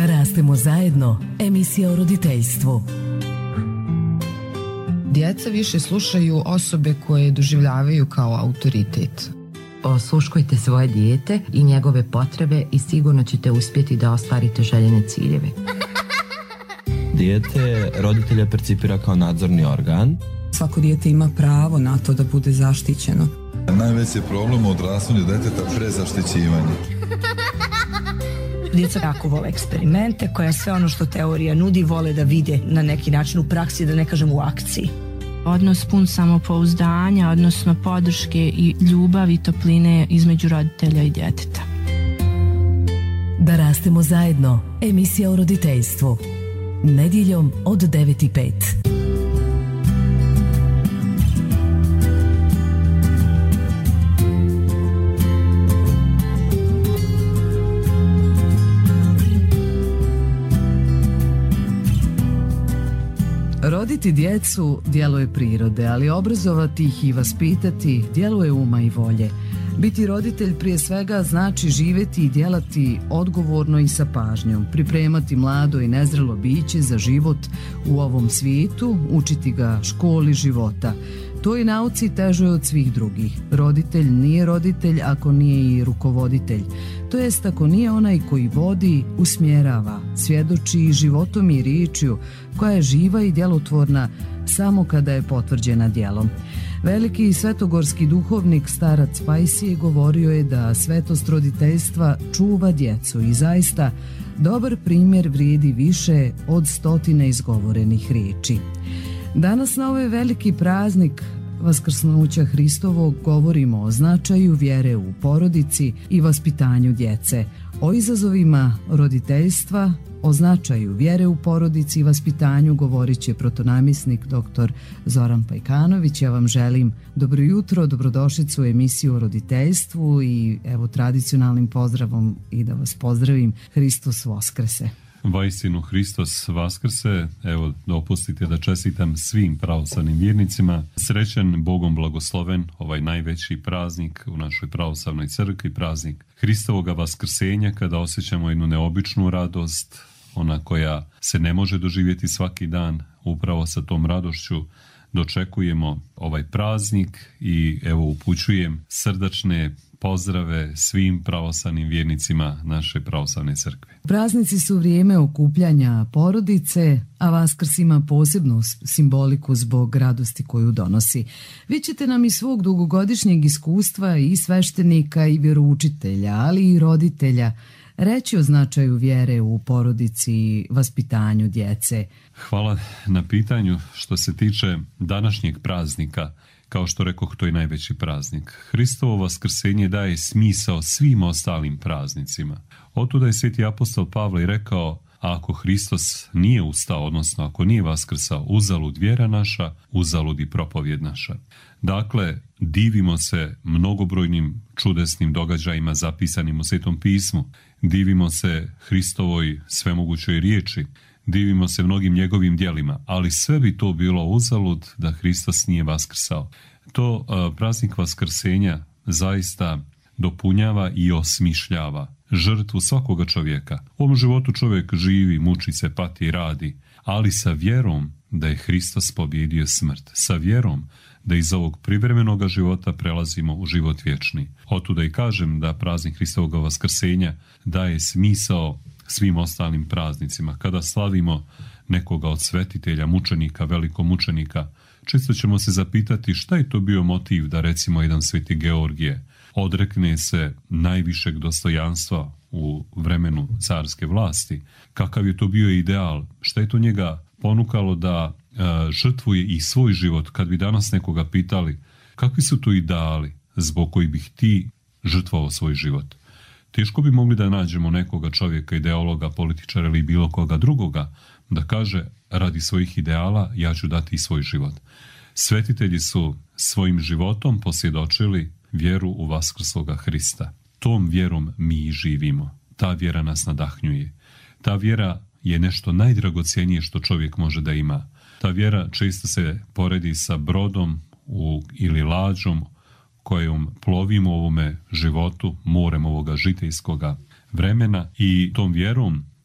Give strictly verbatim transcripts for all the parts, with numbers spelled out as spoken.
Da rastemo zajedno, emisija o roditeljstvu. Djeca više slušaju osobe koje doživljavaju kao autoritet. Osluškujte svoje dijete i njegove potrebe i sigurno ćete uspjeti da ostvarite željene ciljeve. Dijete roditelja percipira kao nadzorni organ. Svako dijete ima pravo na to da bude zaštićeno. Najveći je problem u odrastanju djeteta prezaštićivanje. Djeca jako vole eksperimente, koja sve ono što teorija nudi vole da vide na neki način u praksi, da ne kažem u akciji. Odnos pun samopouzdanja, odnosno podrške i ljubavi i topline između roditelja i djeteta. Da rastemo zajedno, emisija o roditeljstvu. Nedjeljom od devet i pet. Roditi djecu djelo je prirode, ali obrazovati ih i vaspitati djelo je uma i volje. Biti roditelj prije svega znači živjeti i djelati odgovorno i sa pažnjom, pripremati mlado i nezrelo biće za život u ovom svijetu, učiti ga školi života. Toj nauci teže od svih drugih. Roditelj nije roditelj ako nije i rukovoditelj. To jest ako nije onaj koji vodi, usmjerava, svjedoči životom i riječju koja je živa i djelotvorna samo kada je potvrđena djelom. Veliki svetogorski duhovnik starac Pajsije govorio je da svetost roditeljstva čuva djecu i zaista dobar primjer vrijedi više od stotine izgovorenih riječi. Danas na ovaj veliki praznik Vaskrsnuća Hristovog govorimo o značaju vjere u porodici i vaspitanju djece, o izazovima roditeljstva, o značaju vjere u porodici i vaspitanju govorit će protonamjesnik doktor Zoran Pajkanović. Ja vam želim dobro jutro, dobrodošlicu u emisiju o roditeljstvu i evo tradicionalnim pozdravom i da vas pozdravim, Hristos Voskrese. Vaistinu Hristos Vaskrse, evo dopustite da čestitam svim pravoslavnim vjernicima. Srećan, Bogom blagosloven ovaj najveći praznik u našoj pravoslavnoj crkvi, praznik Hristovoga Vaskrsenja, kada osjećamo jednu neobičnu radost, ona koja se ne može doživjeti svaki dan. Upravo sa tom radošću dočekujemo ovaj praznik i evo upućujem srdačne pozdrave svim pravoslavnim vjernicima naše pravoslavne crkve. Praznici su vrijeme okupljanja porodice, a Vaskrs ima posebnu simboliku zbog radosti koju donosi. Vi ćete nam iz svog dugogodišnjeg iskustva i sveštenika i vjeroučitelja, ali i roditelja reći o značaju vjere u porodici i vaspitanju djece. Hvala na pitanju. Što se tiče današnjeg praznika, kao što rekoh, to je najveći praznik. Hristovo vaskrsenje daje smisao svim ostalim praznicima. Otuda je sveti apostol Pavle rekao, a ako Hristos nije ustao, odnosno ako nije vaskrsao, uzalud vjera naša, uzalud i propovjed naša. Dakle, divimo se mnogobrojnim čudesnim događajima zapisanim u Svetom pismu. Divimo se Hristovoj svemogućoj riječi. Divimo se mnogim njegovim djelima, ali sve bi to bilo uzalud da Hristos nije vaskrsao. To uh, praznik vaskrsenja zaista dopunjava i osmišljava žrtvu svakoga čovjeka. U ovom životu čovjek živi, muči se, pati, radi, ali sa vjerom da je Hristos pobjedio smrt, sa vjerom da iz ovog privremenog života prelazimo u život vječni. Otuda i kažem da praznik Hristovog vaskrsenja daje smisao svim ostalim praznicima. Kada slavimo nekoga od svetitelja, mučenika, velikomučenika, često ćemo se zapitati šta je to bio motiv da recimo jedan sveti Georgije odrekne se najvišeg dostojanstva u vremenu carske vlasti. Kakav je to bio ideal? Šta je to njega ponukalo da e, žrtvuje i svoj život? Kad bi danas nekoga pitali kakvi su to ideali zbog kojih bih ti žrtvovao svoj život? Teško bi mogli da nađemo nekoga čovjeka, ideologa, političara ili bilo koga drugoga da kaže radi svojih ideala ja ću dati i svoj život. Svetitelji su svojim životom posvjedočili vjeru u vaskrsloga Hrista. Tom vjerom mi živimo. Ta vjera nas nadahnjuje. Ta vjera je nešto najdragocjenije što čovjek može da ima. Ta vjera često se poredi sa brodom u, ili lađom kojom plovimo u ovome životu, morem ovoga žitejskoga vremena i tom vjerom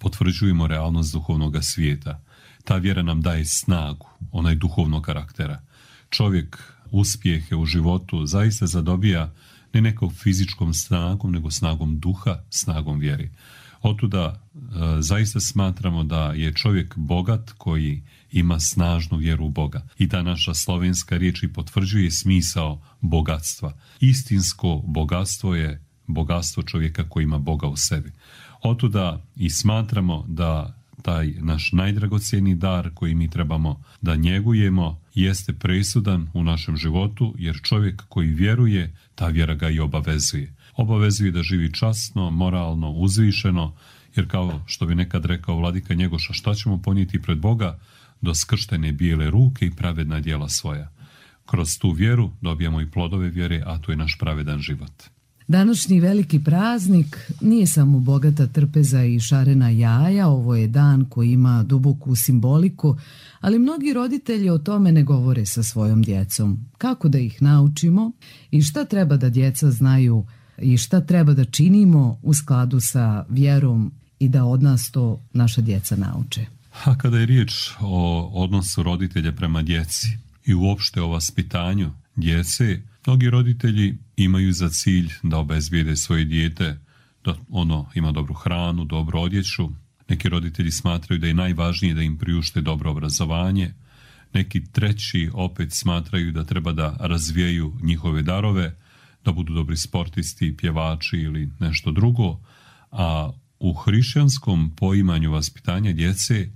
potvrđujemo realnost duhovnog svijeta. Ta vjera nam daje snagu, onaj duhovnog karaktera. Čovjek uspjehe u životu zaista zadobija ne nekom fizičkom snagom, nego snagom duha, snagom vjeri. Otuda e, zaista smatramo da je čovjek bogat koji ima snažnu vjeru u Boga. I ta naša slovenska riječ i potvrđuje smisao bogatstva. Istinsko bogatstvo je bogatstvo čovjeka koji ima Boga u sebi. Otuda i smatramo da taj naš najdragocjeniji dar koji mi trebamo da njegujemo jeste presudan u našem životu, jer čovjek koji vjeruje, ta vjera ga i obavezuje. Obavezuje da živi časno, moralno, uzvišeno, jer kao što bi nekad rekao vladika Njegoša, šta ćemo ponijeti pred Boga do skrštene bijele ruke i pravedna djela svoja. Kroz tu vjeru dobijamo i plodove vjere, a to je naš pravedan život. Današnji veliki praznik nije samo bogata trpeza i šarena jaja, ovo je dan koji ima duboku simboliku, ali mnogi roditelji o tome ne govore sa svojom djecom. Kako da ih naučimo i šta treba da djeca znaju i šta treba da činimo u skladu sa vjerom i da od nas to naša djeca nauče? A kada je riječ o odnosu roditelja prema djeci i uopšte o vaspitanju djece, mnogi roditelji imaju za cilj da obezbijede svoje dijete, da ono ima dobru hranu, dobru odjeću. Neki roditelji smatraju da je najvažnije da im priušte dobro obrazovanje. Neki treći opet smatraju da treba da razvijaju njihove darove, da budu dobri sportisti, pjevači ili nešto drugo. A u hrišćanskom poimanju vaspitanja djece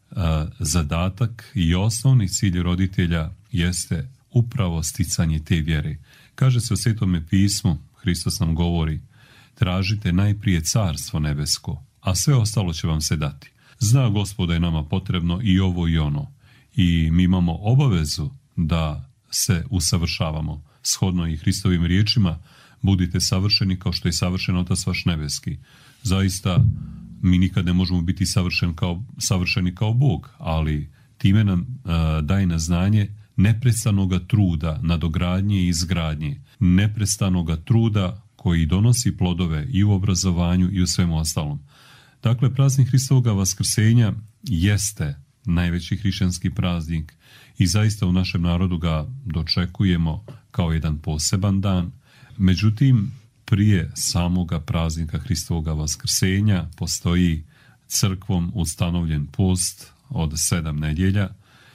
zadatak i osnovni cilj roditelja jeste upravo sticanje te vjere. Kaže se u Svetome pismu, Hristos nam govori, tražite najprije carstvo nebesko, a sve ostalo će vam se dati. Zna Gospod da je nama potrebno i ovo i ono. I mi imamo obavezu da se usavršavamo. Shodno i Hristovim riječima, budite savršeni kao što je savršen Otac vaš nebeski. Zaista, mi nikad ne možemo biti savršen kao, savršeni kao Bog, ali time nam uh, daje na znanje neprestanoga truda, nadogradnje i izgradnje, neprestanoga truda koji donosi plodove i u obrazovanju i u svemu ostalom. Dakle, praznik Hristovoga vaskrsenja jeste najveći hrišćanski praznik i zaista u našem narodu ga dočekujemo kao jedan poseban dan. Međutim, prije samoga praznika Hristovoga vaskrsenja postoji crkvom ustanovljen post od sedam nedjelja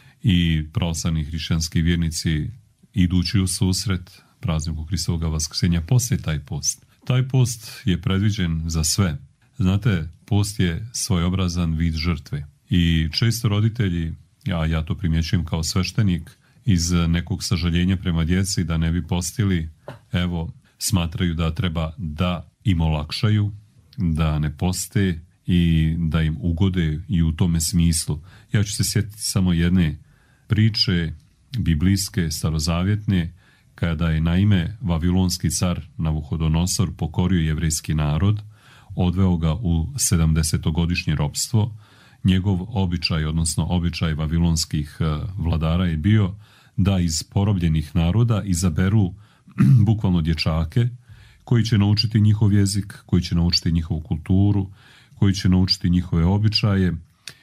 i pravoslavni hrišćanski vjernici idući u susret prazniku Hristovoga vaskrsenja poslije taj post. Taj post je predviđen za sve. Znate, post je svojobrazan vid žrtve i često roditelji, a ja to primjećujem kao sveštenik, iz nekog sažaljenja prema djeci da ne bi postili, evo, smatraju da treba da im olakšaju, da ne poste i da im ugode i u tome smislu. Ja ću se sjetiti samo jedne priče biblijske, starozavjetne, kada je naime vavilonski car Navuhodonosor pokorio jevrejski narod, odveo ga u sedamdesetogodišnje ropstvo. Njegov običaj, odnosno običaj vavilonskih vladara je bio da iz porobljenih naroda izaberu bukvalno dječake koji će naučiti njihov jezik, koji će naučiti njihovu kulturu, koji će naučiti njihove običaje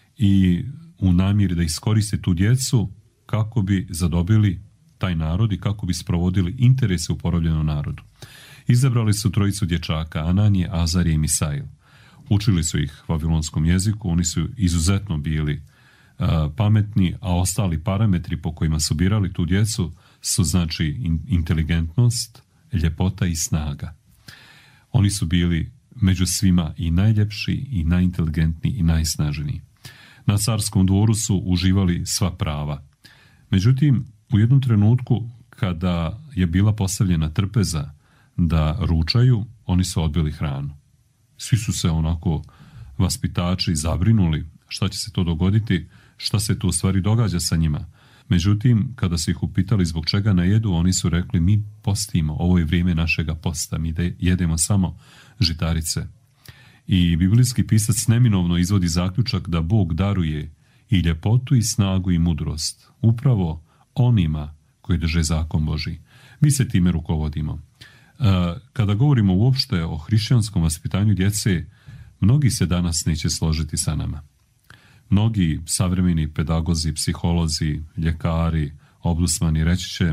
i u namjeri da iskoriste tu djecu kako bi zadobili taj narod i kako bi sprovodili interese u porobljenom narodu. Izabrali su trojicu dječaka, Ananije, Azarije i Misail. Učili su ih vavilonskom jeziku, oni su izuzetno bili uh, pametni, a ostali parametri po kojima su birali tu djecu su znači in, inteligentnost, ljepota i snaga. Oni su bili među svima i najljepši, i najinteligentniji, i najsnažniji. Na carskom dvoru su uživali sva prava. Međutim, u jednom trenutku kada je bila postavljena trpeza da ručaju, oni su odbili hranu. Svi su se onako vaspitači zabrinuli šta će se to dogoditi, šta se tu u stvari događa sa njima. Međutim, kada su ih upitali zbog čega ne jedu, oni su rekli mi postimo, ovo je vrijeme našega posta, mi da jedemo samo žitarice. I biblijski pisac neminovno izvodi zaključak da Bog daruje i ljepotu i snagu i mudrost upravo onima koji drže zakon Božji. Mi se time rukovodimo. Kada govorimo uopšte o hrišćanskom vaspitanju djece, Mnogi se danas neće složiti sa nama. Mnogi savremeni pedagozi, psiholozi, ljekari, oblusmani reći će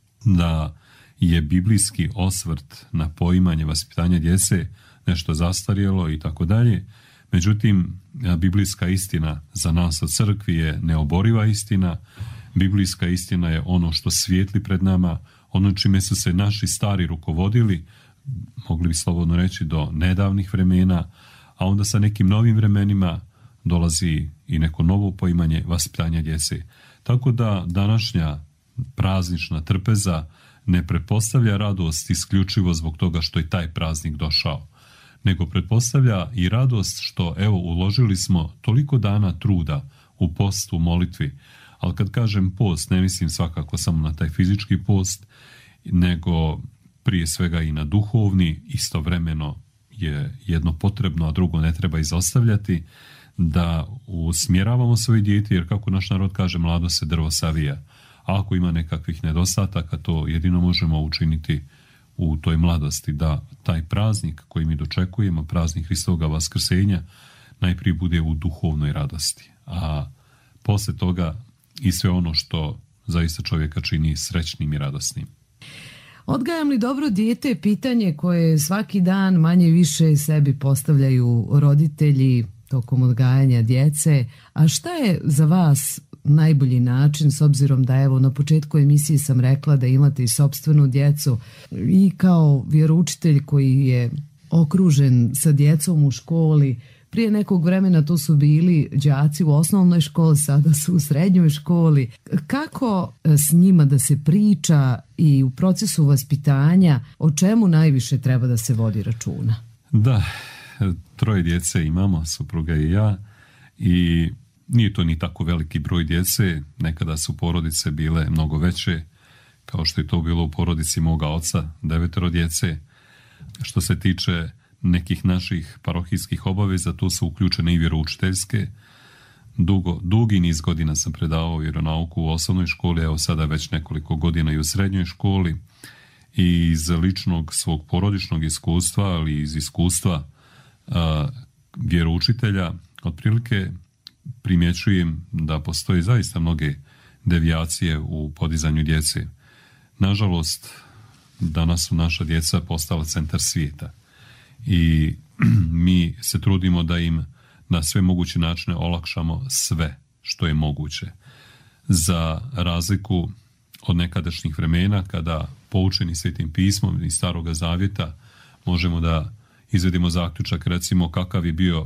da je biblijski osvrt na poimanje vaspitanja djece nešto zastarjelo i tako dalje. Međutim, biblijska istina za nas u crkvi je neoboriva istina. Biblijska istina je ono što svijetli pred nama, ono čime su se naši stari rukovodili, mogli bi slobodno reći do nedavnih vremena, a onda sa nekim novim vremenima dolazi i neko novo poimanje vaspitanja djece. Tako da današnja praznična trpeza ne pretpostavlja radost isključivo zbog toga što je taj praznik došao, nego pretpostavlja i radost što, evo, uložili smo toliko dana truda u postu, u molitvi. Ali kad kažem post, ne mislim svakako samo na taj fizički post, nego prije svega i na duhovni. Istovremeno je jedno potrebno, a drugo ne treba izostavljati, da usmjeravamo svoje dijete, jer kako naš narod kaže, mlado se drvo savija. A ako ima nekakvih nedostataka, to jedino možemo učiniti u toj mladosti, da taj praznik koji mi dočekujemo, praznik Hristovoga vaskrsenja, najprije bude u duhovnoj radosti. A poslije toga i sve ono što zaista čovjeka čini srećnim i radosnim. Odgajam li dobro dijete je pitanje koje svaki dan manje više sebi postavljaju roditelji tokom odgajanja djece. A šta je za vas najbolji način, s obzirom da, evo, na početku emisije sam rekla da imate i sopstvenu djecu i kao vjeroučitelj koji je okružen sa djecom u školi. Prije nekog vremena to su bili đaci u osnovnoj školi, sada su u srednjoj školi. Kako s njima da se priča i u procesu vaspitanja, o čemu najviše treba da se vodi računa? Da, troje djece imamo, supruga i ja, i nije to ni tako veliki broj djece. Nekada su porodice bile mnogo veće, kao što je to bilo u porodici moga oca, devetero djece. Što se tiče nekih naših parohijskih obaveza, tu su uključene i vjeroučiteljske. Dugo, dugi niz godina sam predavao vjeronauku u osnovnoj školi, evo sada već nekoliko godina i u srednjoj školi. I iz ličnog svog porodičnog iskustva, ali iz iskustva a, vjeroučitelja, otprilike primjećujem da postoje zaista mnoge devijacije u podizanju djece. Nažalost, danas su naša djeca postala centar svijeta i mi se trudimo da im na sve moguće načine olakšamo sve što je moguće. Za razliku od nekadašnjih vremena, kada poučeni Svetim pismom iz Staroga zavjeta možemo da izvedemo zaključak, recimo, kakav je bio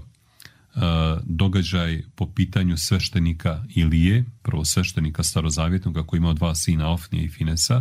događaj po pitanju sveštenika Ilije, prvo sveštenika starozavjetnog koji imao dva sina, Ofnija i Finesa.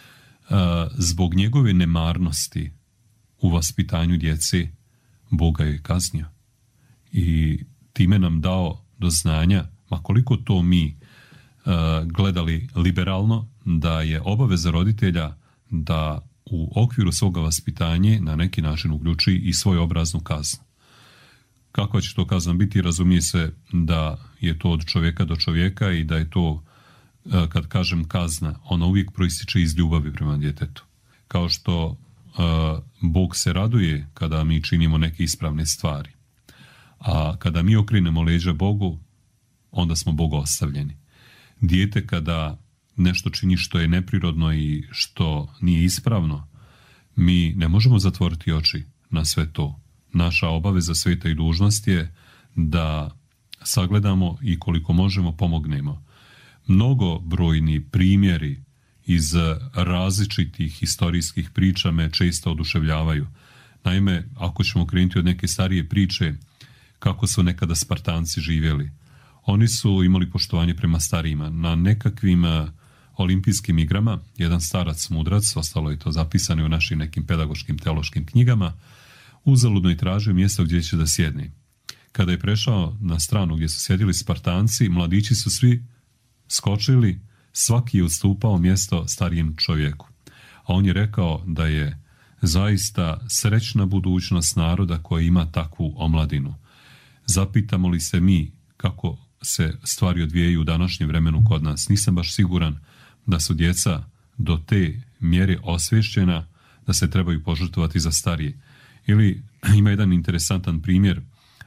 Zbog njegove nemarnosti u vaspitanju djece Bog ga je kaznio i time nam dao do znanja, ma koliko to mi gledali liberalno, da je obaveza roditelja da u okviru svoga vaspitanja na neki način uključi i svoju obraznu kaznu. Kakva će to kazna biti, razumije se da je to od čovjeka do čovjeka i da je to, kad kažem kazna, ona uvijek proističe iz ljubavi prema djetetu. Kao što uh, Bog se raduje kada mi činimo neke ispravne stvari. A kada mi okrenemo leđa Bogu, onda smo Bogu ostavljeni. Dijete kada nešto čini što je neprirodno i što nije ispravno, mi ne možemo zatvoriti oči na sve to. Naša obaveza, sveta i dužnost je da sagledamo i koliko možemo pomognemo. Mnogobrojni primjeri iz različitih historijskih priča me često oduševljavaju. Naime, ako ćemo krenuti od neke starije priče, kako su nekada Spartanci živjeli. Oni su imali poštovanje prema starijima. Na nekakvim olimpijskim igrama, jedan starac mudrac, ostalo je to zapisano u našim nekim pedagoškim teološkim knjigama, uzaludno je tražio mjesto gdje će da sjedne. Kada je prešao na stranu gdje su sjedili Spartanci, mladići su svi skočili, svaki je ustupao mjesto starijem čovjeku. A on je rekao da je zaista srećna budućnost naroda koja ima takvu omladinu. Zapitamo li se mi kako se stvari odvijaju u današnjem vremenu kod nas? Nisam baš siguran da su djeca do te mjere osvješćena da se trebaju požrtvovati za starije. Ili ima jedan interesantan primjer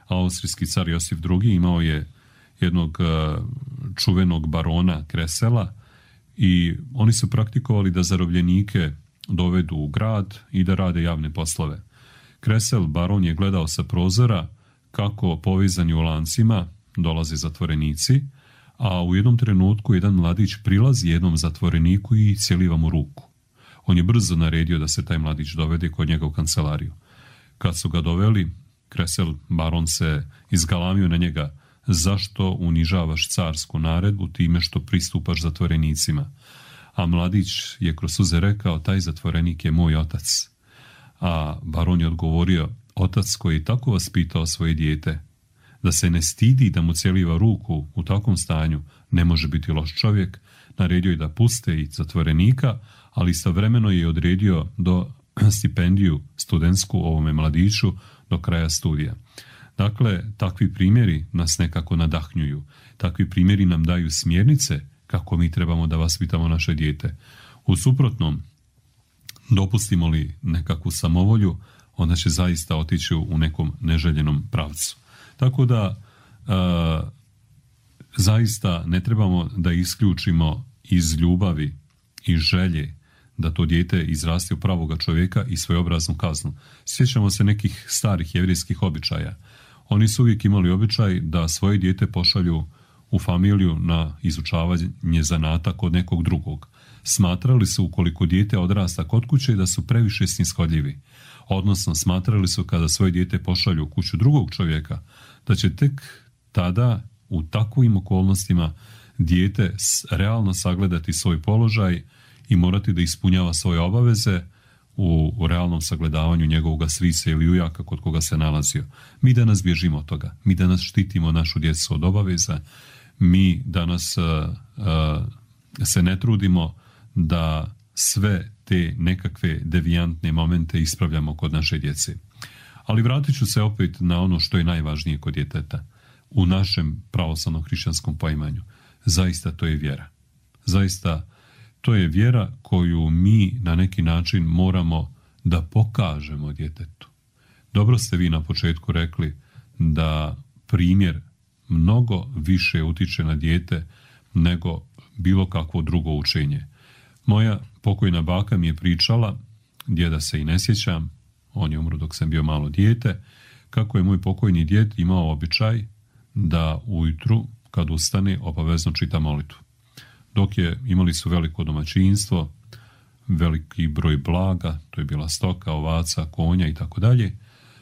Austrijski car Josif drugi imao je jednog čuvenog barona Kresela i oni su praktikovali da zarobljenike dovedu u grad i da rade javne poslove. Kresel, baron, je gledao sa prozora kako povezani u lancima dolaze zatvorenici, a u jednom trenutku jedan mladić prilazi jednom zatvoreniku i cijeliva mu ruku. On je brzo naredio da se taj mladić dovede kod njega u kancelariju. Kad su ga doveli, Kresel, baron, se izgalamio na njega: zašto unižavaš carsku naredbu time što pristupaš zatvorenicima? A mladić je kroz suze rekao: taj zatvorenik je moj otac. A baron je odgovorio: otac koji je tako vaspitao svoje dijete da se ne stidi da mu cijeliva ruku u takvom stanju ne može biti loš čovjek, naredio je da puste i zatvorenika, ali istovremeno je odredio do stipendiju studentsku ovome mladiću do kraja studija. Dakle, takvi primjeri nas nekako nadahnjuju. Takvi primjeri nam daju smjernice kako mi trebamo da vaspitamo naše dijete. U suprotnom, dopustimo li nekakvu samovolju, onda će zaista otići u nekom neželjenom pravcu. Tako da, e, zaista ne trebamo da isključimo iz ljubavi i želje da to dijete izraste u pravoga čovjeka i svojobraznu kaznu. Sjećamo se nekih starih jevrijskih običaja. Oni su uvijek imali običaj da svoje dijete pošalju u familiju na izučavanje zanata kod nekog drugog. Smatrali su, ukoliko dijete odrasta kod kuće, da su previše snishodljivi. Odnosno, smatrali su kada svoje dijete pošalju u kuću drugog čovjeka, da će tek tada u takvim okolnostima dijete realno sagledati svoj položaj i morati da ispunjava svoje obaveze u, u realnom sagledavanju njegovog strica ili ujaka kod koga se nalazio. Mi danas bježimo od toga. Mi danas štitimo našu djecu od obaveza. Mi danas uh, uh, se ne trudimo da sve te nekakve devijantne momente ispravljamo kod naše djece. Ali vratit ću se opet na ono što je najvažnije kod djeteta. U našem pravoslavnom hrišćanskom poimanju. Zaista to je vjera. Zaista to je vjera koju mi na neki način moramo da pokažemo djetetu. Dobro ste vi na početku rekli da primjer mnogo više utiče na dijete nego bilo kakvo drugo učenje. Moja pokojna baka mi je pričala, djeda se i ne sjećam, on je umro dok sam bio malo dijete, kako je moj pokojni djed imao običaj da ujutru kad ustane obavezno čita molitvu. Dok je, imali su veliko domaćinstvo, veliki broj blaga, to je bila stoka, ovaca, konja i tako dalje.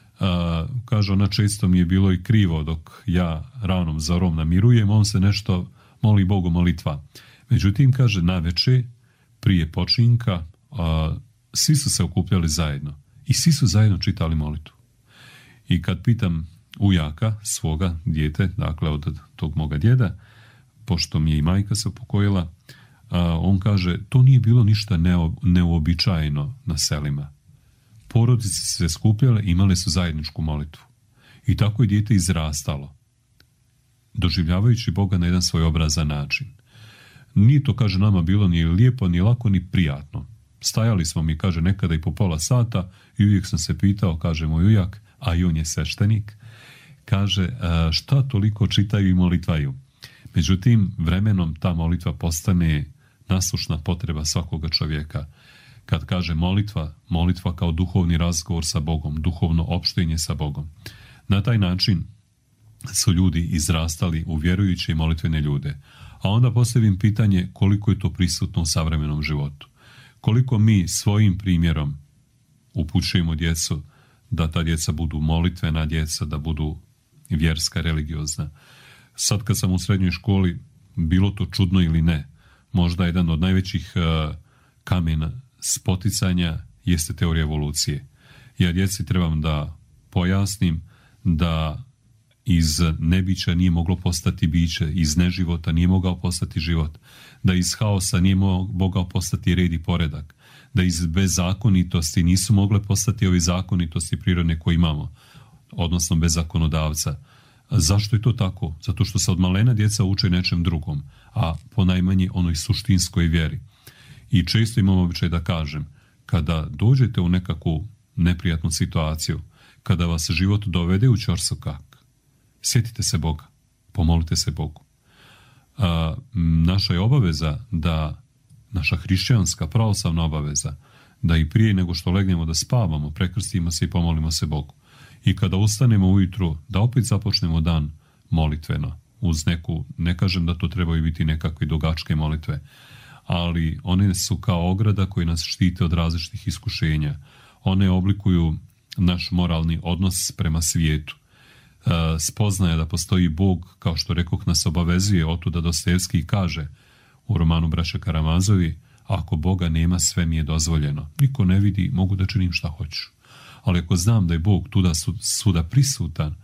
Kaže, ona često mi je bilo i krivo dok ja ranom zorom namirujem, on se nešto moli Bogu molitva. Međutim, kaže, naveče, prije počinka, a, svi su se okupljali zajedno i svi su zajedno čitali molitvu. I kad pitam ujaka svoga dijete, dakle od tog moga djeda, pošto mi je i majka se upokojila, a, on kaže, to nije bilo ništa neo, neuobičajeno na selima. Porodice su se skupljale, imale su zajedničku molitvu. I tako je dijete izrastalo, doživljavajući Boga na jedan svoj obrazan način. Nije to, kaže, nama bilo ni lijepo, ni lako, ni prijatno. Stajali smo mi, kaže, nekada i po pola sata i uvijek sam se pitao, kaže moj ujak, a i on je sveštenik, kaže, šta toliko čitaju i molitvaju. Međutim, vremenom ta molitva postane nasušna potreba svakoga čovjeka. Kad kaže molitva, molitva kao duhovni razgovor sa Bogom, duhovno opštenje sa Bogom. Na taj način su ljudi izrastali u vjerujuće i molitvene ljude. A onda postavim pitanje koliko je to prisutno u savremenom životu. Koliko mi svojim primjerom upućujemo djecu da ta djeca budu molitvena djeca, da budu vjerska, religiozna. Sad kad sam u srednjoj školi, bilo to čudno ili ne, možda jedan od najvećih uh, kamena spoticanja jeste teorija evolucije. Ja djeci trebam da pojasnim da iz nebića nije moglo postati biće, iz neživota nije mogao postati život, da iz haosa nije mogao postati red i poredak, da iz bezakonitosti nisu mogle postati ovi zakonitosti prirodne koje imamo, odnosno bez zakonodavca. Zašto je to tako? Zato što se od malena djeca uče nečem drugom, a ponajmanje onoj suštinskoj vjeri. I često imam običaj da kažem, kada dođete u nekakvu neprijatnu situaciju, kada vas život dovede u ćorsokak, Sjetite se Boga, pomolite se Bogu. A, naša je obaveza da, naša hrišćanska pravoslavna obaveza, da i prije nego što legnemo da spavamo, prekrstimo se i pomolimo se Bogu. I kada ustanemo ujutru, da opet započnemo dan molitveno, uz neku, ne kažem da to trebaju biti nekakve dugačke molitve, ali one su kao ograda koji nas štite od različitih iskušenja. One oblikuju naš moralni odnos prema svijetu. E, spoznaje da postoji Bog, kao što rekoh, nas obavezuje, otuda Dostojevski kaže u romanu Braće Karamazovi, ako Boga nema, sve mi je dozvoljeno. Niko ne vidi, mogu da činim šta hoću. Ali ako znam da je Bog tuda svuda prisutan,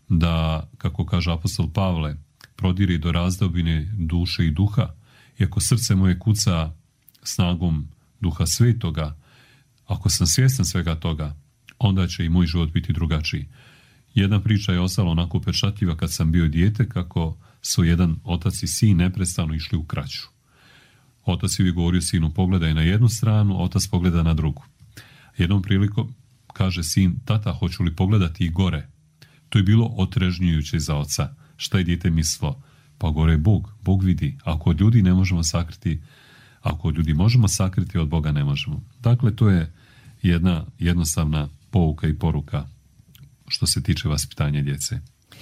da, kako kaže apostol Pavle, prodiri do razdobine duše i duha, i ako srce moje kuca snagom Duha Svetoga, ako sam svjestan svega toga, onda će i moj život biti drugačiji. Jedna priča je ostala onako upečatljiva kad sam bio dijete, kako su jedan otac i sin neprestano išli u kraću. Otac je govorio sinu, pogledaj na jednu stranu, otac pogleda na drugu. Jednom prilikom kaže sin, tata, hoću li pogledati i gore? To je bilo otrežnjujuće za oca. Šta je dijete mislilo? Pa gore je Bog, Bog vidi. Ako od ljudi ne možemo sakriti, ako od ljudi možemo sakriti, od Boga ne možemo. Dakle, to je jedna jednostavna pouka i poruka što se tiče vaspitanja djece.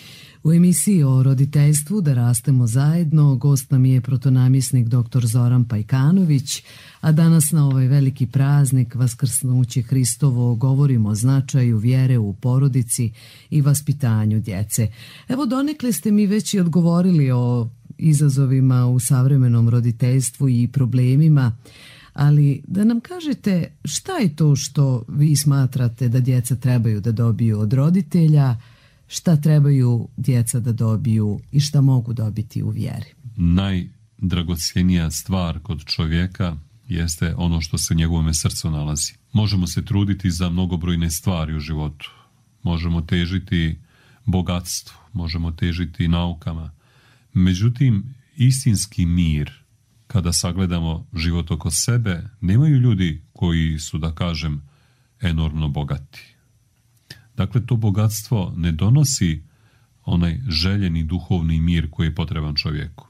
U emisiji o roditeljstvu Da rastemo zajedno gost nam je protonamjesnik doktor Zoran Pajkanović, a danas na ovaj veliki praznik Vaskrsnuće Hristovo govorimo o značaju vjere u porodici i vaspitanju djece. Evo, donekle ste mi već i odgovorili o izazovima u savremenom roditeljstvu i problemima, ali da nam kažete šta je to što vi smatrate da djeca trebaju da dobiju od roditelja, šta trebaju djeca da dobiju i šta mogu dobiti u vjeri? Najdragocjenija stvar kod čovjeka jeste ono što se u njegovome srcu nalazi. Možemo se truditi za mnogobrojne stvari u životu. Možemo težiti bogatstvu, možemo težiti naukama. Međutim, istinski mir, kada sagledamo život oko sebe, nemaju ljudi koji su, da kažem, enormno bogati. Dakle, to bogatstvo ne donosi onaj željeni duhovni mir koji je potreban čovjeku.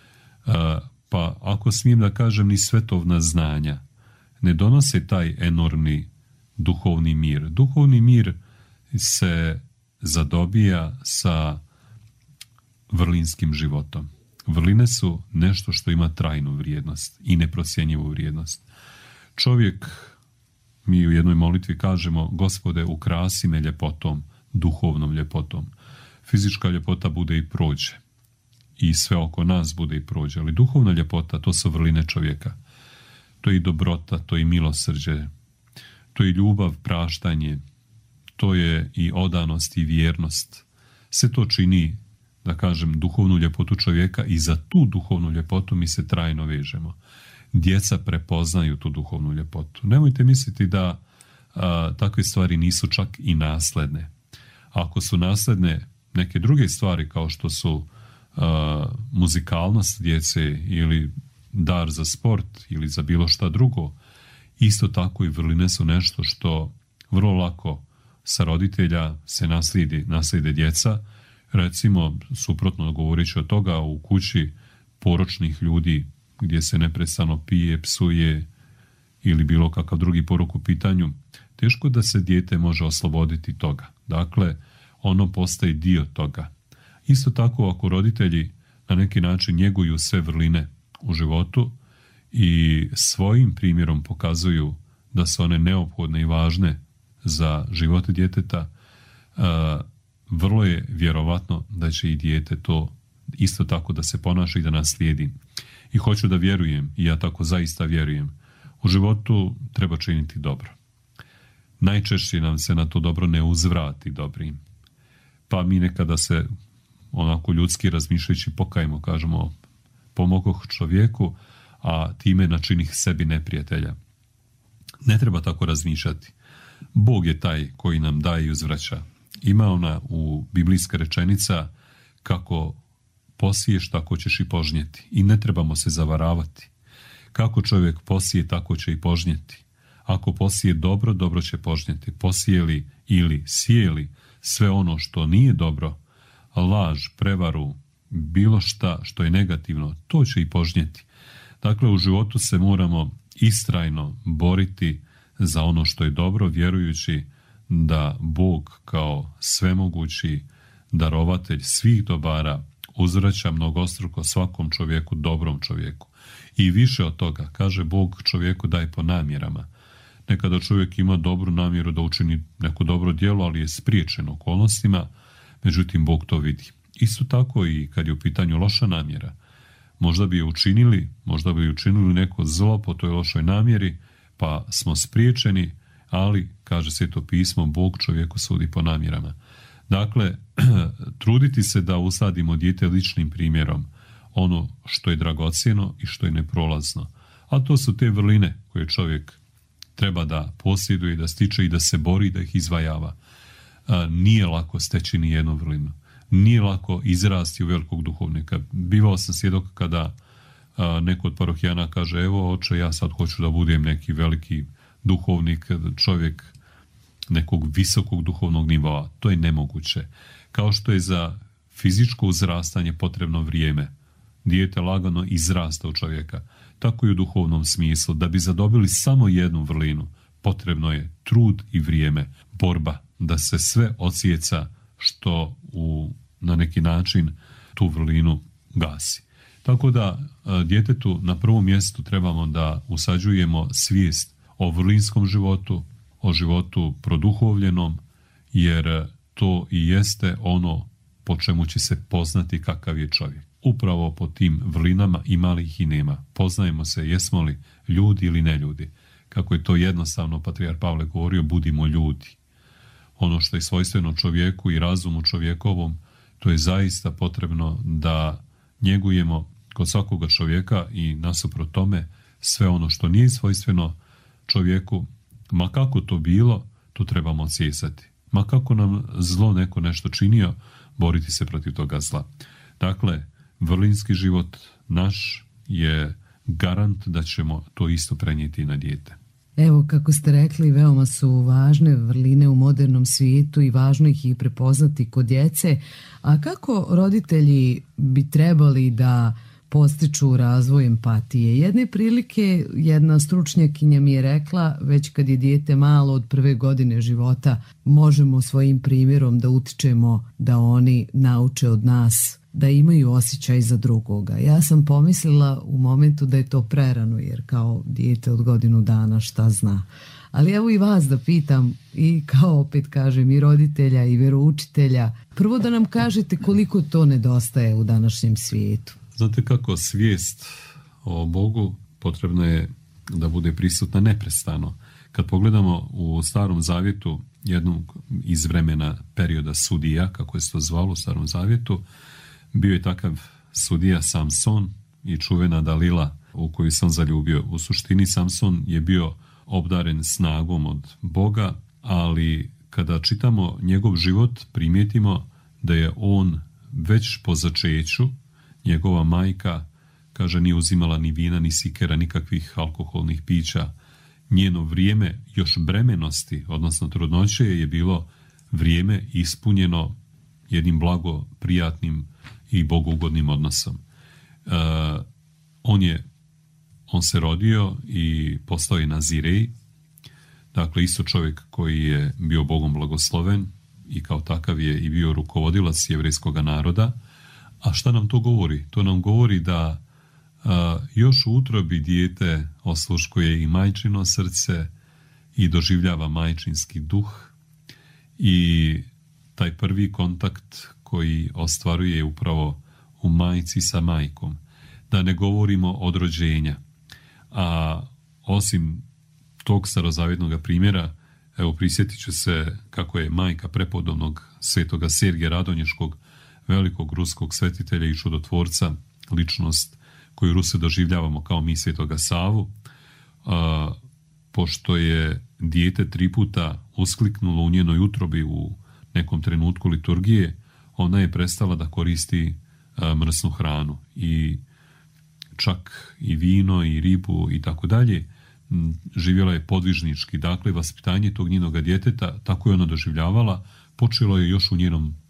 E, pa ako smijem da kažem, ni svetovna znanja ne donose taj enormni duhovni mir. Duhovni mir se zadobija sa vrlinskim životom. Vrline su nešto što ima trajnu vrijednost i neprocjenjivu vrijednost. Čovjek, mi u jednoj molitvi kažemo, Gospode, ukrasi me ljepotom, duhovnom ljepotom. Fizička ljepota bude i prođe. I sve oko nas bude i prođe. Ali duhovna ljepota, to su vrline čovjeka. To je i dobrota, to je i milosrđe, to je i ljubav, praštanje, to je i odanost i vjernost. Sve to čini, da kažem, duhovnu ljepotu čovjeka i za tu duhovnu ljepotu mi se trajno vežemo. Djeca prepoznaju tu duhovnu ljepotu. Nemojte misliti da a, takve stvari nisu čak i nasledne. Ako su nasledne neke druge stvari kao što su a, muzikalnost djece ili dar za sport ili za bilo šta drugo, isto tako i vrline su nešto što vrlo lako sa roditelja se naslijedi, naslijede djeca. Recimo, suprotno govoreći od toga, u kući poročnih ljudi gdje se neprestano pije, psuje ili bilo kakav drugi poruk u pitanju, teško da se dijete može osloboditi toga. Dakle, ono postaje dio toga. Isto tako, ako roditelji na neki način njeguju sve vrline u životu i svojim primjerom pokazuju da su one neophodne i važne za život djeteta, vrlo je vjerovatno da će i dijete to isto tako da se ponaša i da naslijedi. I hoću da vjerujem, i ja tako zaista vjerujem, u životu treba činiti dobro. Najčešće nam se na to dobro ne uzvrati dobrim. Pa mi nekada se onako ljudski razmišljajući pokajemo, kažemo, pomogoh čovjeku, a time načinih sebi neprijatelja. Ne treba tako razmišljati. Bog je taj koji nam daje i uzvraća. Ima ona u biblijska rečenica, kako posiješ, tako ćeš i požnjeti. I ne trebamo se zavaravati. Kako čovjek posije, tako će i požnjeti. Ako posije dobro, dobro će požnjeti. Posijeli ili sijeli sve ono što nije dobro, laž, prevaru, bilo šta što je negativno, to će i požnjeti. Dakle, u životu se moramo istrajno boriti za ono što je dobro, vjerujući da Bog kao svemogući darovatelj svih dobara uzvraća mnogostruko svakom čovjeku, dobrom čovjeku. I više od toga, kaže Bog čovjeku daje po namjerama. Nekada čovjek ima dobru namjeru da učini neko dobro djelo, ali je spriječen okolnostima, međutim Bog to vidi. Isto tako i kad je u pitanju loša namjera. Možda bi je učinili, možda bi je učinili neko zlo po toj lošoj namjeri, pa smo spriječeni, ali, kaže Sveto pismo, Bog čovjeku sudi po namjerama. Dakle, truditi se da usadimo dijete ličnim primjerom, ono što je dragocjeno i što je neprolazno. A to su te vrline koje čovjek treba da posjeduje, da stiče i da se bori, da ih izvajava. A, nije lako steći ni jednu vrlinu. Nije lako izrasti u velikog duhovnika. Bivao sam svjedok kada a, neko od parohijana kaže, evo oče, ja sad hoću da budem neki veliki duhovnik, čovjek nekog visokog duhovnog nivoa. To je nemoguće. Kao što je za fizičko uzrastanje potrebno vrijeme. Dijete lagano izrasta u čovjeka. Tako i u duhovnom smislu. Da bi zadobili samo jednu vrlinu, potrebno je trud i vrijeme, borba, da se sve odsjeca što u, na neki način tu vrlinu gasi. Tako da djetetu na prvom mjestu trebamo da usađujemo svijest o vrlinskom životu, o životu produhovljenom, jer to i jeste ono po čemu će se poznati kakav je čovjek. Upravo po tim vrlinama, ima li ih i nema. Poznajemo se jesmo li ljudi ili ne ljudi. Kako je to jednostavno patrijarh Pavle govorio, budimo ljudi. Ono što je svojstveno čovjeku i razumu čovjekovom, to je zaista potrebno da njegujemo kod svakoga čovjeka i nasuprot tome sve ono što nije svojstveno čovjeku, ma kako to bilo, to trebamo odsjesati. Ma kako nam zlo neko nešto činio, boriti se protiv toga zla. Dakle, vrlinski život naš je garant da ćemo to isto prenijeti na dijete. Evo, kako ste rekli, veoma su važne vrline u modernom svijetu i važno ih i prepoznati kod djece. A kako roditelji bi trebali da postiču razvoj empatije? Jedne prilike jedna stručnjakinja mi je rekla, već kad je dijete malo od prve godine života, možemo svojim primjerom da utičemo da oni nauče od nas da imaju osjećaj za drugoga. Ja sam pomislila u momentu da je to prerano, jer kao dijete od godinu dana šta zna. Ali evo i vas da pitam, i kao opet kažem i roditelja i vjeroučitelja, prvo da nam kažete koliko to nedostaje u današnjem svijetu. Znate kako, svijest o Bogu potrebno je da bude prisutna neprestano. Kad pogledamo u Starom Zavjetu, jednog iz vremena perioda sudija, kako je se to zvalo u Starom Zavjetu, bio je takav sudija Samson i čuvena Dalila u koju sam zaljubio. U suštini Samson je bio obdaren snagom od Boga, ali kada čitamo njegov život primijetimo da je on već po začeću, njegova majka, kaže, nije uzimala ni vina, ni sikera, nikakvih alkoholnih pića. Njeno vrijeme još bremenosti, odnosno trudnoće, je bilo vrijeme ispunjeno jednim blago prijatnim i bogougodnim odnosom. E, on je on se rodio i postao je Nazirej, dakle isto čovjek koji je bio Bogom blagosloven i kao takav je i bio rukovodilac jevrejskog naroda. A šta nam to govori? To nam govori da a, još u utrobi dijete osluškuje i majčino srce i doživljava majčinski duh i taj prvi kontakt koji ostvaruje upravo u majci sa majkom. Da ne govorimo od rođenja. A osim tog starozavjetnog primjera, evo prisjetit ću se kako je majka prepodobnog svetoga Sergija Radonješkog, velikog ruskog svetitelja i čudotvorca, ličnost koju Ruse doživljavamo kao mi svetoga Savu, a, pošto je dijete tri puta uskliknulo u njenoj utrobi u nekom trenutku liturgije, ona je prestala da koristi a, mrsnu hranu i čak i vino i ribu i tako dalje. Živjela je podvižnički, dakle vaspitanje tog njenog djeteta, tako je ona doživljavala, počelo je još u njenom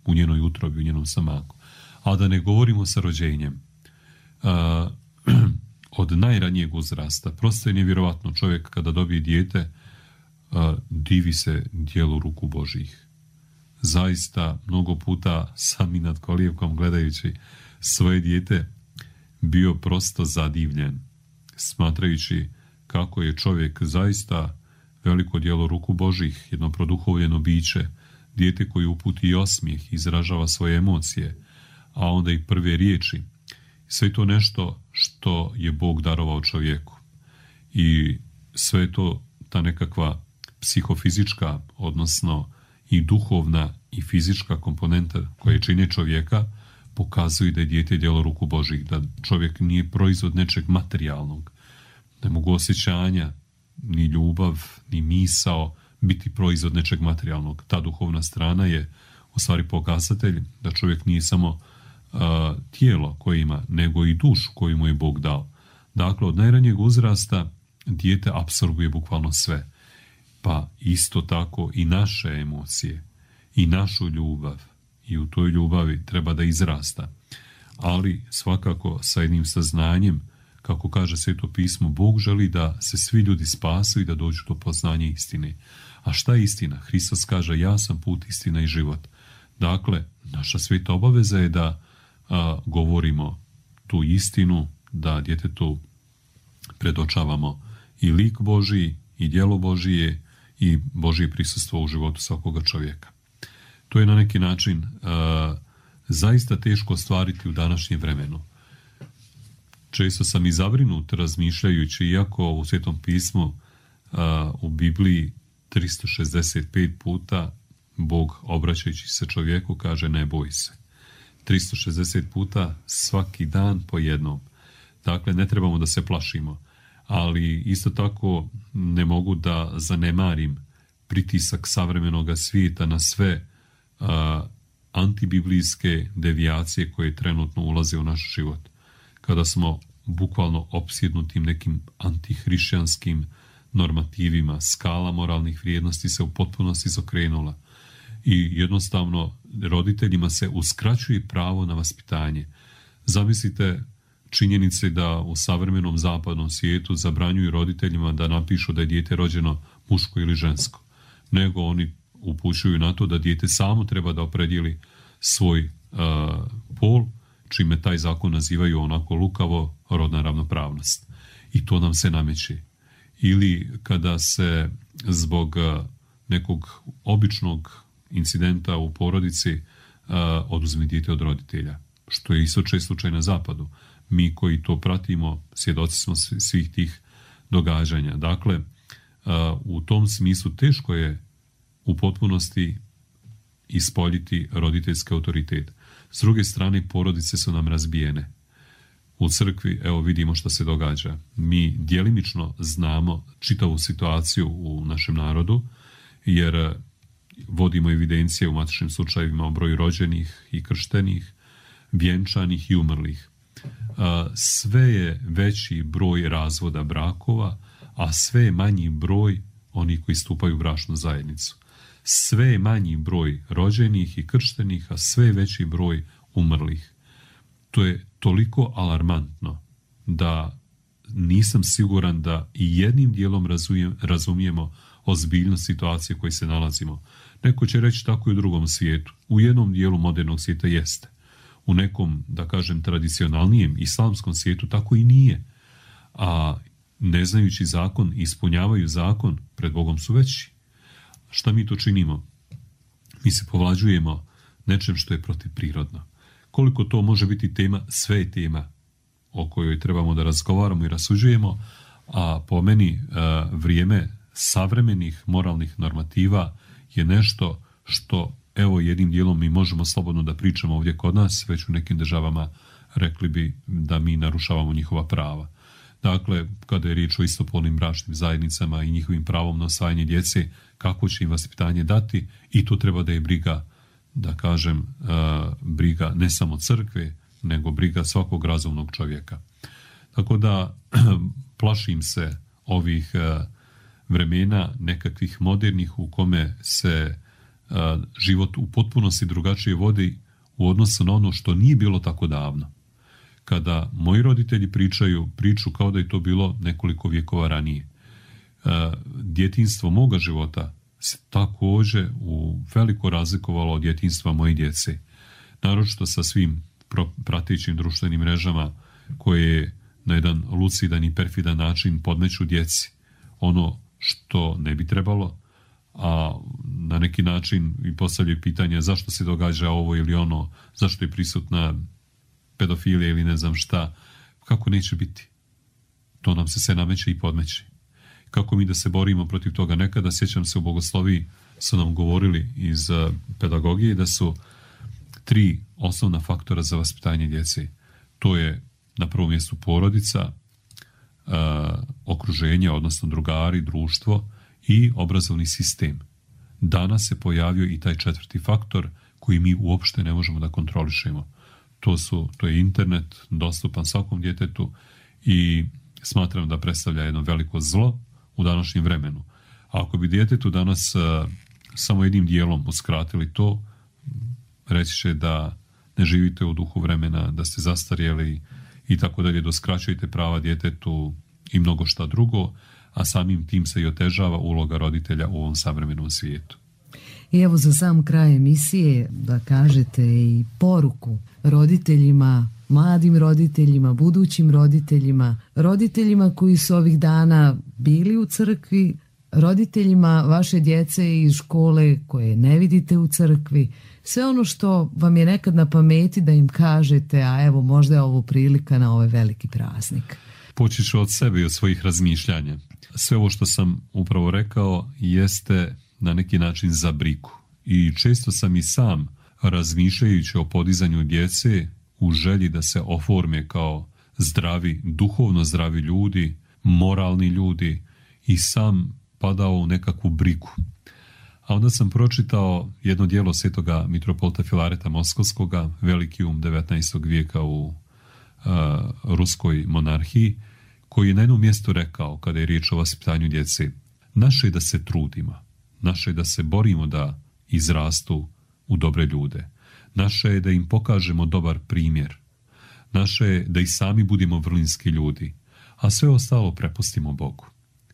u njenoj utrobi, u njenom stomaku. A da ne govorimo sa rođenjem. A, od najranijeg uzrasta, prosto je nevjerovatno, čovjek kada dobije dijete, a, divi se dijelu ruku Božih. Zaista, mnogo puta sam i nad kolijevkom gledajući svoje dijete bio prosto zadivljen, smatrajući kako je čovjek zaista veliko djelo ruku Božih, jedno produhovljeno biće, dijete koje uputi i osmijeh, izražava svoje emocije, a onda i prve riječi. Sve je to nešto što je Bog darovao čovjeku. I sve je to ta nekakva psihofizička, odnosno i duhovna i fizička komponenta koje čine čovjeka, pokazuju da je dijete djelo ruku Božih, da čovjek nije proizvod nečeg materijalnog. Ne mogu osjećanja, ni ljubav, ni misao biti proizvod nečeg materijalnog. Ta duhovna strana je u stvari pokazatelj da čovjek nije samo uh, tijelo koje ima, nego i dušu koju mu je Bog dao. Dakle, od najranijeg uzrasta dijete apsorbuje bukvalno sve. Pa isto tako i naše emocije, i našu ljubav. I u toj ljubavi treba da izrasta. Ali svakako sa jednim saznanjem, kako kaže Sveto pismo, Bog želi da se svi ljudi spasu i da dođu do poznanja istine. A šta je istina? Hristos kaže, ja sam put, istina i život. Dakle, naša sveta obaveza je da a, govorimo tu istinu, da djetetu predočavamo i lik Božiji, i djelo Božije, i Božje prisustvo u životu svakoga čovjeka. To je na neki način a, zaista teško ostvariti u današnjem vremenu. Često sam i zabrinut razmišljajući, iako u Svetom pismu a, u Bibliji tristo šezdeset pet puta Bog obraćajući se čovjeku kaže ne boj se. tristo šezdeset puta svaki dan po jednom. Dakle, ne trebamo da se plašimo. Ali isto tako ne mogu da zanemarim pritisak savremenoga svijeta na sve a, antibiblijske devijacije koje trenutno ulaze u naš život. Kada smo bukvalno opsjednutim nekim antihrišćanskim normativima, skala moralnih vrijednosti se u potpunosti izokrenula. I jednostavno roditeljima se uskraćuje pravo na vaspitanje. Zamislite činjenice da u savremenom zapadnom svijetu zabranjuju roditeljima da napišu da je dijete rođeno muško ili žensko. Nego oni upućuju na to da dijete samo treba da opredijeli svoj uh, pol, čime taj zakon nazivaju onako lukavo rodna ravnopravnost. I to nam se nameće. Ili kada se zbog uh, nekog običnog incidenta u porodici uh, oduzme dijete od roditelja, što je isto čest slučaj na zapadu. Mi koji to pratimo, svjedoci smo svih tih događanja. Dakle, uh, u tom smislu teško je u potpunosti ispoljiti roditeljski autoritet. S druge strane, porodice su nam razbijene. U crkvi, evo vidimo što se događa. Mi djelimično znamo čitavu situaciju u našem narodu, jer vodimo evidencije u matičnim slučajevima o broju rođenih i krštenih, vjenčanih i umrlih. Sve je veći broj razvoda brakova, a sve je manji broj onih koji stupaju u bračnu zajednicu. Sve je manji broj rođenih i krštenih, a sve je veći broj umrlih. To je toliko alarmantno da nisam siguran da i jednim dijelom razumijem, razumijemo ozbiljnost situacije u kojoj se nalazimo. Neko će reći tako i u drugom svijetu. U jednom dijelu modernog svijeta jeste. U nekom, da kažem, tradicionalnijem islamskom svijetu tako i nije. A ne znajući zakon, ispunjavaju zakon, pred Bogom su veći. Šta mi to činimo? Mi se povlađujemo nečem što je protivprirodno. Koliko to može biti tema, sve je tema o kojoj trebamo da razgovaramo i rasuđujemo, a po meni vrijeme savremenih moralnih normativa je nešto što, evo, jednim dijelom mi možemo slobodno da pričamo ovdje kod nas, već u nekim državama rekli bi da mi narušavamo njihova prava. Dakle, kada je riječ o istopolnim bračnim zajednicama i njihovim pravom na osvajanje djece, kako će im vaspitanje dati, i to treba da je briga, da kažem, briga ne samo crkve, nego briga svakog razumnog čovjeka. Tako da plašim se ovih vremena nekakvih modernih u kome se život u potpunosti drugačije vodi u odnosu na ono što nije bilo tako davno. Kada moji roditelji pričaju priču kao da je to bilo nekoliko vjekova ranije. Djetinjstvo moga života se također u veliko razlikovalo od djetinjstva moje djece. Naročito sa svim pratećim društvenim mrežama koje na jedan lucidan i perfidan način podmeću djeci ono što ne bi trebalo, a na neki način i postavljaju pitanje zašto se događa ovo ili ono, zašto je prisutna pedofilija ili ne znam šta. Kako neće biti? To nam se sve nameće i podmeće. Kako mi da se borimo protiv toga? Nekada, sjećam se, u bogosloviji su nam govorili iz pedagogije da su tri osnovna faktora za vaspitanje djece. To je na prvom mjestu porodica, uh, okruženje, odnosno drugari, društvo i obrazovni sistem. Danas se pojavio i taj četvrti faktor koji mi uopšte ne možemo da kontrolišemo. To, su, to je internet, dostupan svakom djetetu i smatram da predstavlja jedno veliko zlo u današnjem vremenu. A ako bi djetetu danas uh, samo jednim dijelom uskratili to, reći će da ne živite u duhu vremena, da ste zastarjeli i tako dalje, da uskraćujete prava djetetu i mnogo šta drugo, a samim tim se i otežava uloga roditelja u ovom savremenom svijetu. I evo za sam kraj emisije da kažete i poruku roditeljima, mladim roditeljima, budućim roditeljima, roditeljima koji su ovih dana bili u crkvi, roditeljima vaše djece iz škole koje ne vidite u crkvi, sve ono što vam je nekad na pameti da im kažete, a evo možda je ovo prilika na ovaj veliki praznik. Počet ću od sebe i od svojih razmišljanja. Sve ovo što sam upravo rekao jeste na neki način za brigu. I često sam i sam, razmišljajući o podizanju djece, u želji da se oforme kao zdravi, duhovno zdravi ljudi, moralni ljudi, i sam padao u nekakvu brigu. A onda sam pročitao jedno djelo svetoga mitropolita Filareta Moskovskoga, veliki um devetnaestog vijeka u uh, ruskoj monarhiji, koji je na jednom mjestu rekao, kada je riječ o vaspitanju djece, naše je da se trudimo, naše je da se borimo da izrastu u dobre ljude, naše je da im pokažemo dobar primjer, naše je da i sami budemo vrlinski ljudi, a sve ostalo prepustimo Bogu.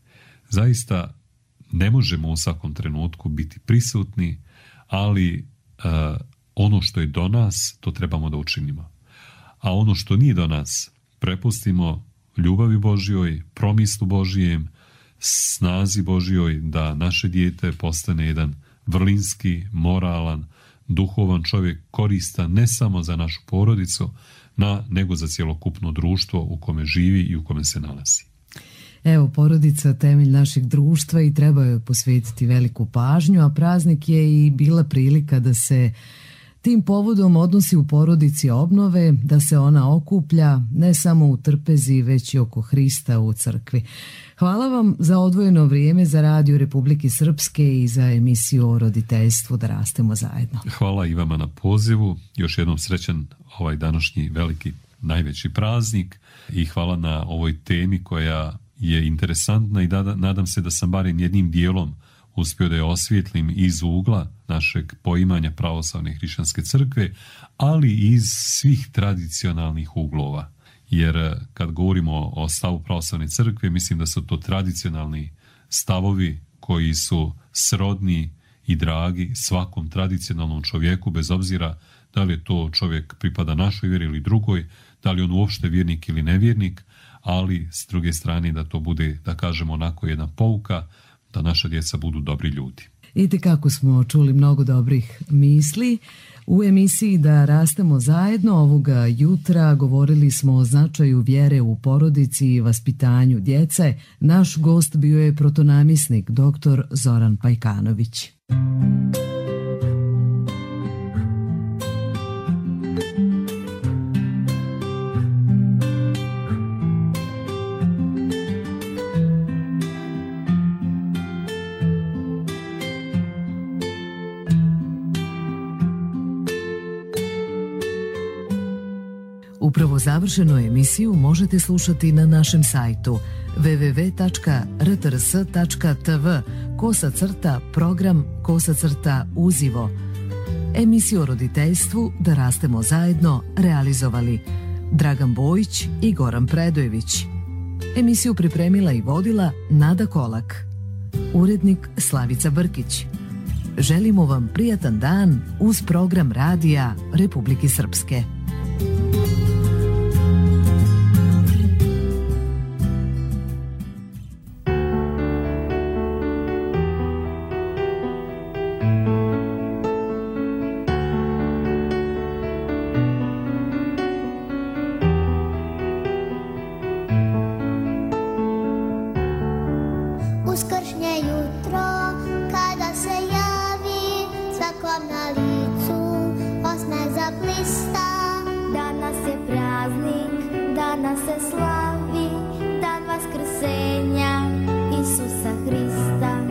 Zaista ne možemo u svakom trenutku biti prisutni, ali uh, ono što je do nas, to trebamo da učinimo. A ono što nije do nas, prepustimo ljubavi Božjoj, promislu Božjem, snazi Božjoj da naše dijete postane jedan vrlinski, moralan, duhovan čovjek, koristan ne samo za našu porodicu, na, nego za cjelokupno društvo u kome živi i u kome se nalazi. Evo, porodica temelj našeg društva i treba joj posvetiti veliku pažnju, a praznik je i bila prilika da se tim povodom odnosi u porodici obnove, da se ona okuplja ne samo u trpezi, već i oko Hrista u crkvi. Hvala vam za odvojeno vrijeme za Radio Republike Srpske i za emisiju o roditeljstvu Da rastemo zajedno. Hvala i vama na pozivu. Još jednom srećan ovaj današnji veliki, najveći praznik i hvala na ovoj temi koja je interesantna i da, nadam se da sam barem jednim dijelom uspio da je osvijetlim iz ugla našeg poimanja pravoslavne hrišćanske crkve, ali i iz svih tradicionalnih uglova. Jer kad govorimo o stavu pravoslavne crkve, mislim da su to tradicionalni stavovi koji su srodni i dragi svakom tradicionalnom čovjeku, bez obzira da li je to čovjek pripada našoj vjeri ili drugoj, da li on uopšte vjernik ili nevjernik, ali s druge strane da to bude, da kažemo, onako jedna pouka, da naša djeca budu dobri ljudi. Vidite kako smo čuli mnogo dobrih misli. U emisiji Da rastemo zajedno ovoga jutra govorili smo o značaju vjere u porodici i vaspitanju djece. Naš gost bio je protonamisnik doktor Zoran Pajkanović. Upravo završenu emisiju možete slušati na našem sajtu w w w tačka r t r s tačka t v Kosa crta program Kosa crta uzivo. Emisiju o roditeljstvu Da rastemo zajedno realizovali Dragan Bojić i Goran Predojević. Emisiju pripremila i vodila Nada Kolak. Urednik Slavica Brkić. Želimo vam prijatan dan uz program radija Republike Srpske. Danas se slavi dan vaskrsenja Isusa Hrista.